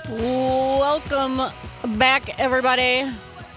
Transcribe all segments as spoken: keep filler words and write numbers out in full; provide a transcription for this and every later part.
Welcome back, everybody.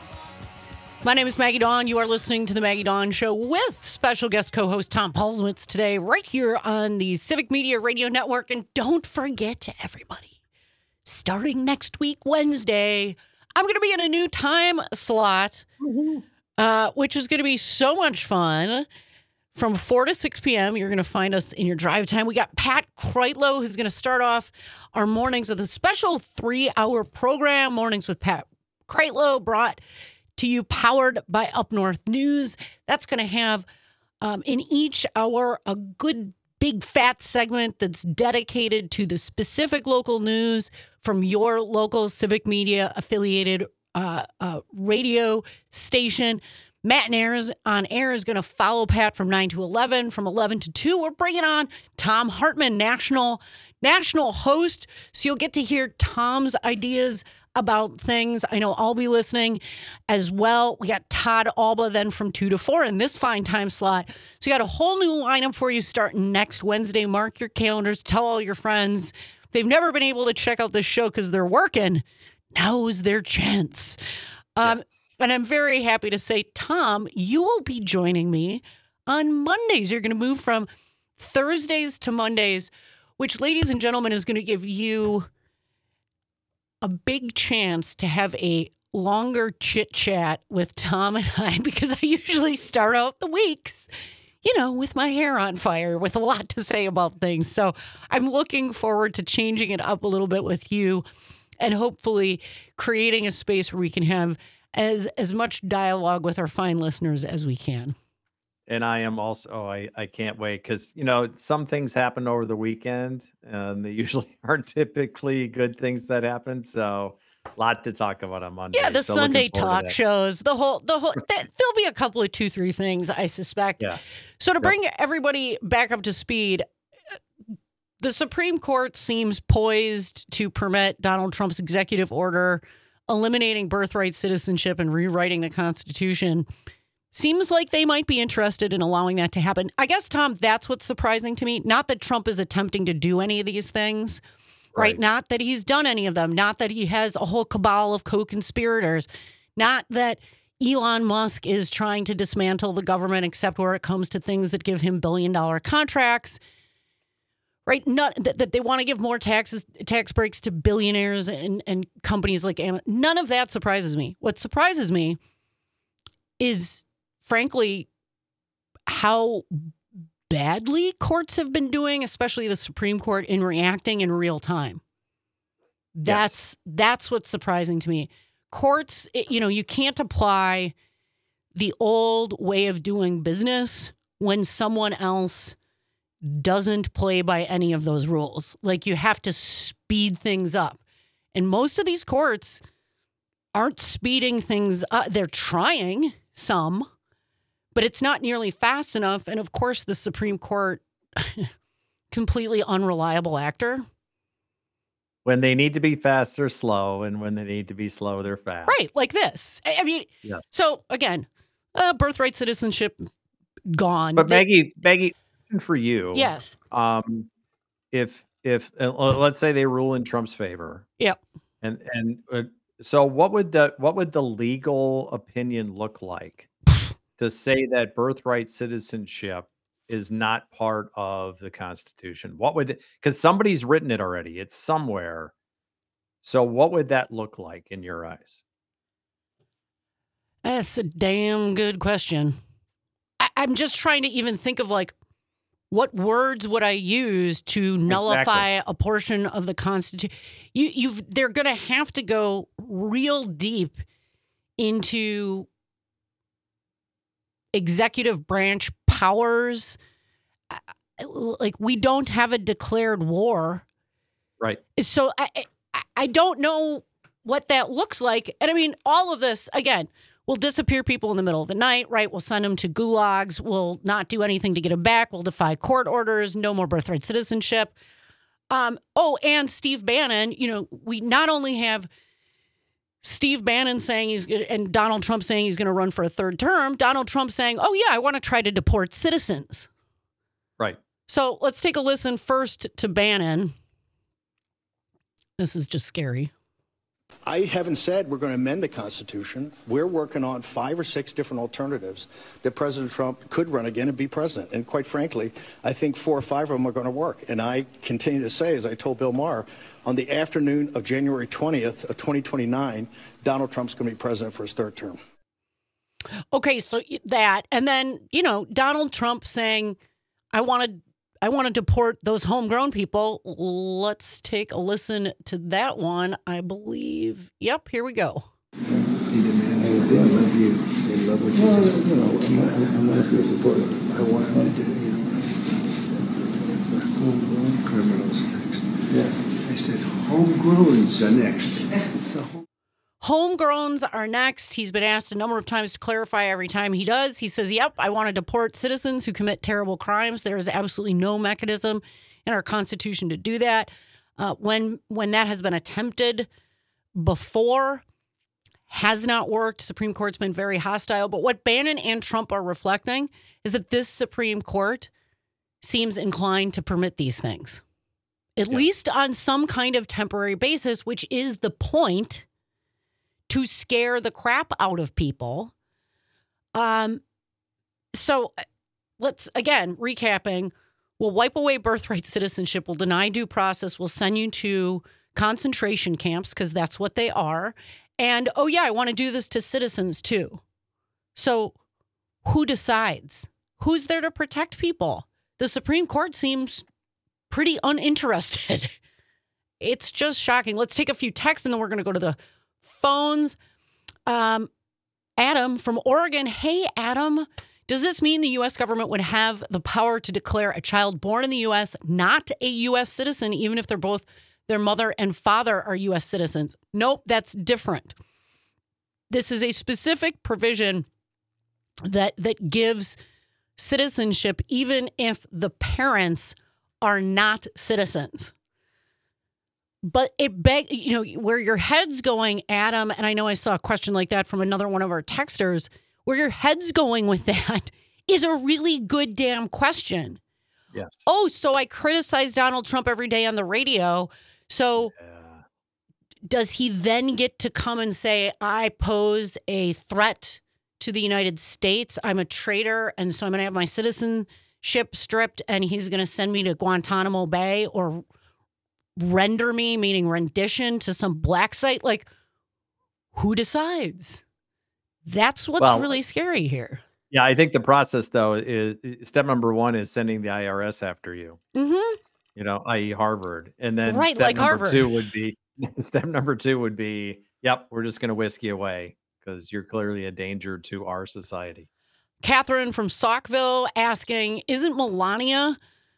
My name is Maggie Dawn. You are listening to The Maggie Dawn Show with special guest co-host Tom Paulswitz today, right here on the Civic Media Radio Network. And don't forget, everybody, starting next week, Wednesday, I'm going to be in a new time slot, mm-hmm. uh, which is going to be so much fun. From four to six p.m., you're going to find us in your drive time. We got Pat Kreitlow, who's going to start off our mornings with a special three-hour program, Mornings with Pat Kreitlow, brought to you, powered by Up North News. That's going to have, um, in each hour, a good big fat segment that's dedicated to the specific local news from your local Civic Media affiliated uh, uh, radio station. Matt and Ayers on air is going to follow Pat from nine to eleven. From eleven to two, we're bringing on Thom Hartmann, national national host. So you'll get to hear Tom's ideas about things. I know I'll be listening as well. We got Todd Alba then from two to four in this fine time slot. So you got a whole new lineup for you starting next Wednesday. Mark your calendars. Tell all your friends. If they've never been able to check out this show because they're working, now's their chance. Um, yes. And I'm very happy to say, Tom, you will be joining me on Mondays. You're going to move from Thursdays to Mondays, which, ladies and gentlemen, is going to give you a big chance to have a longer chit chat with Tom and I, because I usually start out the weeks, you know, with my hair on fire, with a lot to say about things. So I'm looking forward to changing it up a little bit with you and hopefully creating a space where we can have as as much dialogue with our fine listeners as we can. And I am also, oh, I, I can't wait because, you know, some things happen over the weekend and they usually aren't typically good things that happen. So a lot to talk about on Monday. Yeah, the so Sunday talk shows, the whole, the whole, th- there'll be a couple of two, three things, I suspect. Yeah. So to bring yep. everybody back up to speed, the Supreme Court seems poised to permit Donald Trump's executive order eliminating birthright citizenship and rewriting the Constitution. Seems like they might be interested in allowing that to happen. I guess, Tom, that's what's surprising to me. Not that Trump is attempting to do any of these things, right? right? Not that he's done any of them. Not that he has a whole cabal of co-conspirators. Not that Elon Musk is trying to dismantle the government, except where it comes to things that give him billion-dollar contracts. Right, not that, that they want to give more taxes, tax breaks to billionaires and, and companies like Amazon. None of that surprises me. What surprises me is, frankly, how badly courts have been doing, especially the Supreme Court, in reacting in real time. That's yes. that's what's surprising to me. Courts, it, you know, you can't apply the old way of doing business when someone else doesn't play by any of those rules. Like, you have to speed things up. And most of these courts aren't speeding things up. They're trying some, but it's not nearly fast enough. And of course, the Supreme Court, completely unreliable actor. When they need to be fast, they're slow. And when they need to be slow, they're fast. Right. Like this. I mean, yes. So again, uh, birthright citizenship gone. But Maggie, they, Maggie, for you, yes. Um, if if uh, let's say they rule in Trump's favor, yep. And and uh, so what would the what would the legal opinion look like to say that birthright citizenship is not part of the Constitution? What would, because somebody's written it already, it's somewhere. So what would that look like in your eyes? That's a damn good question. I, I'm just trying to even think of, like, what words would I use to nullify exactly. a portion of the Constitution? You, you've, they're going to have to go real deep into executive branch powers. Like, we don't have a declared war. Right. So I, I, I don't know what that looks like. And I mean, all of this, again, we'll disappear people in the middle of the night, right? We'll send them to gulags. We'll not do anything to get them back. We'll defy court orders. No more birthright citizenship. Um, oh, and Steve Bannon, you know, we not only have Steve Bannon saying he's, and Donald Trump saying he's going to run for a third term, Donald Trump saying, oh, yeah, I want to try to deport citizens. Right. So let's take a listen first to Bannon. This is just scary. I haven't said we're going to amend the Constitution. We're working on five or six different alternatives that President Trump could run again and be president. And quite frankly, I think four or five of them are going to work. And I continue to say, as I told Bill Maher, on the afternoon of January twentieth of twenty twenty-nine, Donald Trump's going to be president for his third term. Okay, so that, and then, you know, Donald Trump saying, I want to I want to deport those homegrown people. Let's take a listen to that one. I believe. Yep, here we go. They demanded, they love you. They love what you Well, do. you know, I'm not, I'm not sure supportive. I want them to do, you know, for homegrown criminals next. Yeah. I said, homegrowns are next. The home- Homegrowns are next. He's been asked a number of times to clarify every time he does. He says, yep, I want to deport citizens who commit terrible crimes. There is absolutely no mechanism in our Constitution to do that. Uh, when when that has been attempted before, has not worked. Supreme Court's been very hostile. But what Bannon and Trump are reflecting is that this Supreme Court seems inclined to permit these things, at Yeah. least on some kind of temporary basis, which is the point, to scare the crap out of people. Um, so let's, again, recapping, we'll wipe away birthright citizenship, we'll deny due process, we'll send you to concentration camps, because that's what they are. And, oh, yeah, I want to do this to citizens, too. So who decides? Who's there to protect people? The Supreme Court seems pretty uninterested. It's just shocking. Let's take a few texts, and then we're going to go to the phones. Um, Adam from Oregon. Hey, Adam, does this mean the U S government would have the power to declare a child born in the U S not a U S citizen, even if they're both, their mother and father are U S citizens? Nope, that's different. This is a specific provision that that gives citizenship even if the parents are not citizens. But it beg, you know, where your head's going, Adam, and I know I saw a question like that from another one of our texters, where your head's going with that is a really good damn question. Yes. Oh, so I criticize Donald Trump every day on the radio. So Yeah. does he then get to come and say, I pose a threat to the United States? I'm a traitor, and so I'm going to have my citizenship stripped, and he's going to send me to Guantanamo Bay or render me, meaning rendition, to some black site? Like, who decides? That's what's Well, really scary here. Yeah, I think the process, though, is step number one is sending the I R S after you, Mm-hmm. you know, that is. Harvard. And then Right, step like number Harvard. two would be, step number two would be, yep, we're just going to whisk you away because you're clearly a danger to our society. Catherine from Saukville asking, isn't Melania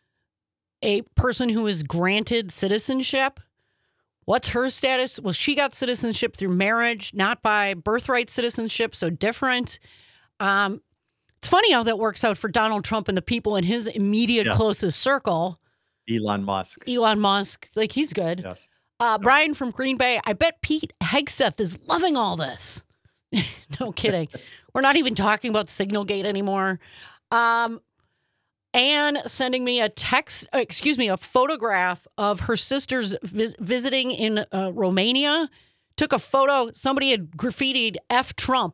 a person who is granted citizenship? What's her status? Well, she got citizenship through marriage, not by birthright citizenship, so different. Um, it's funny how that works out for Donald Trump and the people in his immediate Yeah. closest circle. Elon Musk. Elon Musk, like, he's good. Yes. Uh, Brian from Green Bay, I bet Pete Hegseth is loving all this. No kidding. We're not even talking about Signalgate anymore. Um, Anne sending me a text, uh, excuse me, a photograph of her sister's vis- visiting in uh, Romania. Took a photo. Somebody had graffitied F Trump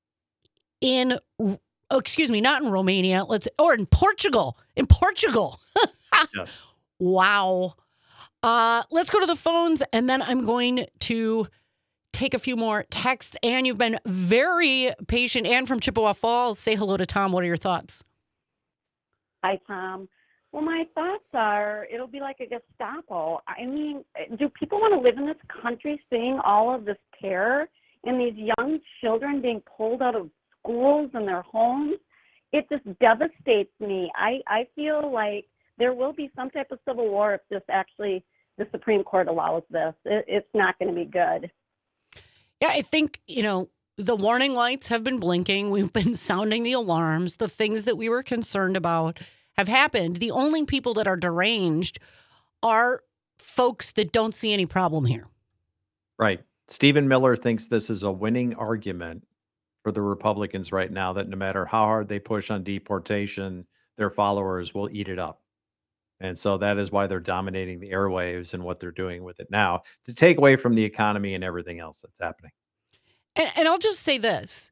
in, oh, excuse me, not in Romania. Let's, or in Portugal. In Portugal. Yes. Wow. Uh, let's go to the phones, and then I'm going to take a few more texts. Anne, you've been very patient. Anne from Chippewa Falls, say hello to Tom. What are your thoughts? Hi, Tom. Well, my thoughts are it'll be like a Gestapo. I mean, do people want to live in this country seeing all of this terror and these young children being pulled out of schools and their homes? It just devastates me. I, I feel like there will be some type of civil war if this actually, the Supreme Court allows this. It, it's not going to be good. Yeah, I think, you know, the warning lights have been blinking. We've been sounding the alarms. The things that we were concerned about have happened. The only people that are deranged are folks that don't see any problem here. Right. Stephen Miller thinks this is a winning argument for the Republicans right now, that no matter how hard they push on deportation, their followers will eat it up. And so that is why they're dominating the airwaves and what they're doing with it now to take away from the economy and everything else that's happening. And, and I'll just say this.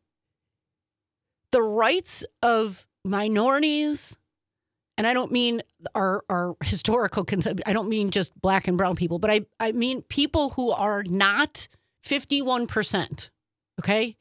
The rights of minorities, and I don't mean our, our historical concept, I don't mean just black and brown people, but I, I mean people who are not fifty-one percent, okay?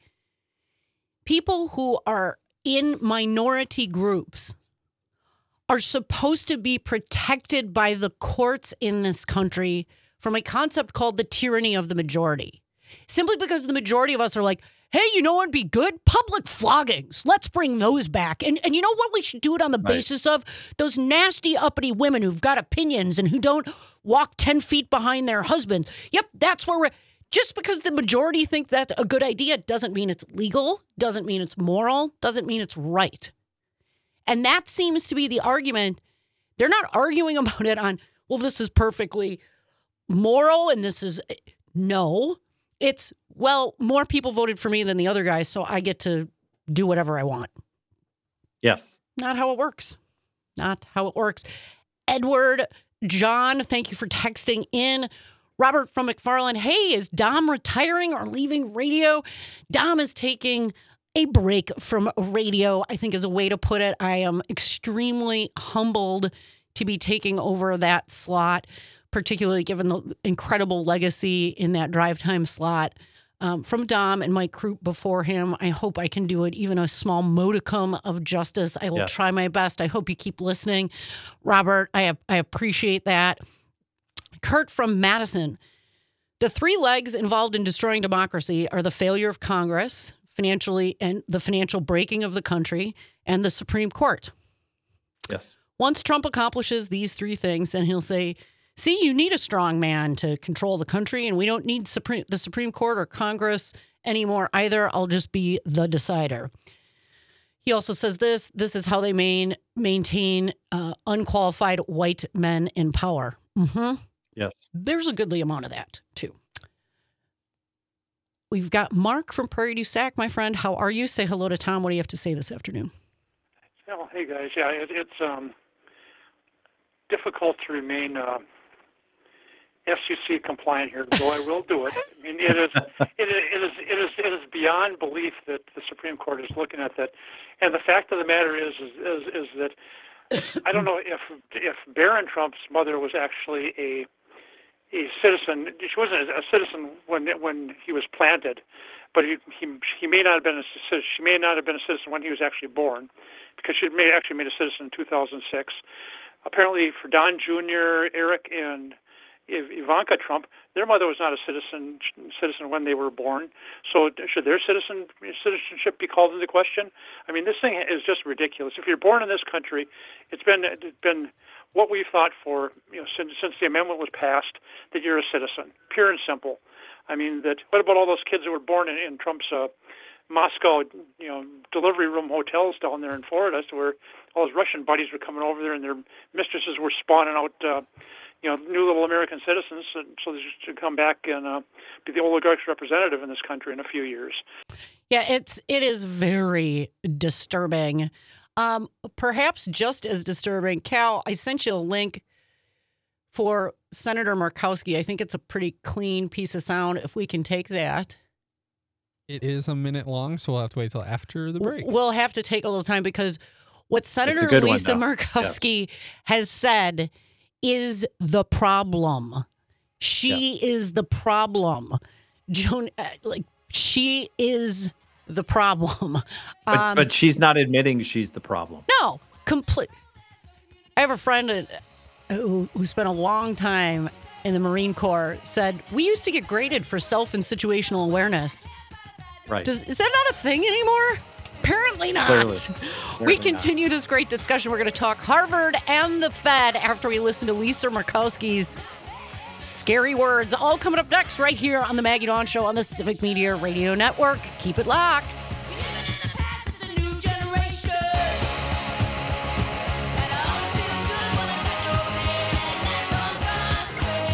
People who are in minority groups are supposed to be protected by the courts in this country from a concept called the tyranny of the majority. Simply because the majority of us are like, hey, you know what would be good? Public floggings. Let's bring those back. And and you know what we should do it on the Right. basis of? Those nasty, uppity women who've got opinions and who don't walk ten feet behind their husband. Yep, that's where we're... Just because the majority think that's a good idea doesn't mean it's legal, doesn't mean it's moral, doesn't mean it's right. And that seems to be the argument. They're not arguing about it on, well, this is perfectly moral and this is... No. It's, well, more people voted for me than the other guy, so I get to do whatever I want. Yes. Not how it works. Not how it works. Edward, John, thank you for texting in. Robert from McFarland, hey, is Dom retiring or leaving radio? Dom is taking a break from radio, I think is a way to put it. I am extremely humbled to be taking over that slot, particularly given the incredible legacy in that drive time slot um, from Dom and Mike Croup before him. I hope I can do it even a small modicum of justice. I will Yes. try my best. I hope you keep listening. Robert, I I appreciate that. Kurt from Madison. The three legs involved in destroying democracy are the failure of Congress, financially, and the financial breaking of the country, and the Supreme Court. Yes. Once Trump accomplishes these three things, then he'll say, see, you need a strong man to control the country, and we don't need Supreme, the Supreme Court or Congress anymore either. I'll just be the decider. He also says this, this is how they main, maintain uh, unqualified white men in power. Mm-hmm. Yes. There's a goodly amount of that, too. We've got Mark from Prairie du Sac, my friend. How are you? Say hello to Tom. What do you have to say this afternoon? Oh, hey guys. Yeah, it, it's um, difficult to remain uh, F C C compliant here, though I will do it. I mean, it is, it is, it is, it is, it is beyond belief that the Supreme Court is looking at that, and the fact of the matter is, is, is, is that I don't know if if Barron Trump's mother was actually a a citizen. She wasn't a citizen when when he was planted, but he he, he may not have been a citizen. She may not have been a citizen when he was actually born, because she may actually made a citizen in two thousand six. Apparently, for Don Junior, Eric, and Ivanka Trump, their mother was not a citizen citizen when they were born. So should their citizen citizenship be called into question? I mean, this thing is just ridiculous. If you're born in this country, it's been it's been what we've thought for, you know, since since the amendment was passed, that you're a citizen, pure and simple. I mean, that what about all those kids that were born in, in Trump's uh, Moscow, you know, delivery room hotels down there in Florida, so where all his Russian buddies were coming over there and their mistresses were spawning out, uh, you know, new little American citizens, and so they should come back and uh, be the oligarch's representative in this country in a few years. Yeah, it's it is very disturbing. Um, perhaps just as disturbing. Cal, I sent you a link for Senator Murkowski. I think it's a pretty clean piece of sound. If we can take that. It is a minute long, so we'll have to wait till after the break. We'll have to take a little time because what Senator good one, Lisa though. Murkowski has said is the problem. She Yes. is the problem. Joan, uh, like she is the problem. But, Um, but she's not admitting she's the problem. No, complete. I have a friend uh, who, who spent a long time in the Marine Corps. Said we used to get graded for self and situational awareness. Right. Does, is that not a thing anymore? Apparently not. Clearly. We Clearly continue this great discussion. We're going to talk Harvard and the Fed after we listen to Lisa Murkowski's scary words. All coming up next right here on the Maggie Dawn Show on the Civic Media Radio Network. Keep it locked.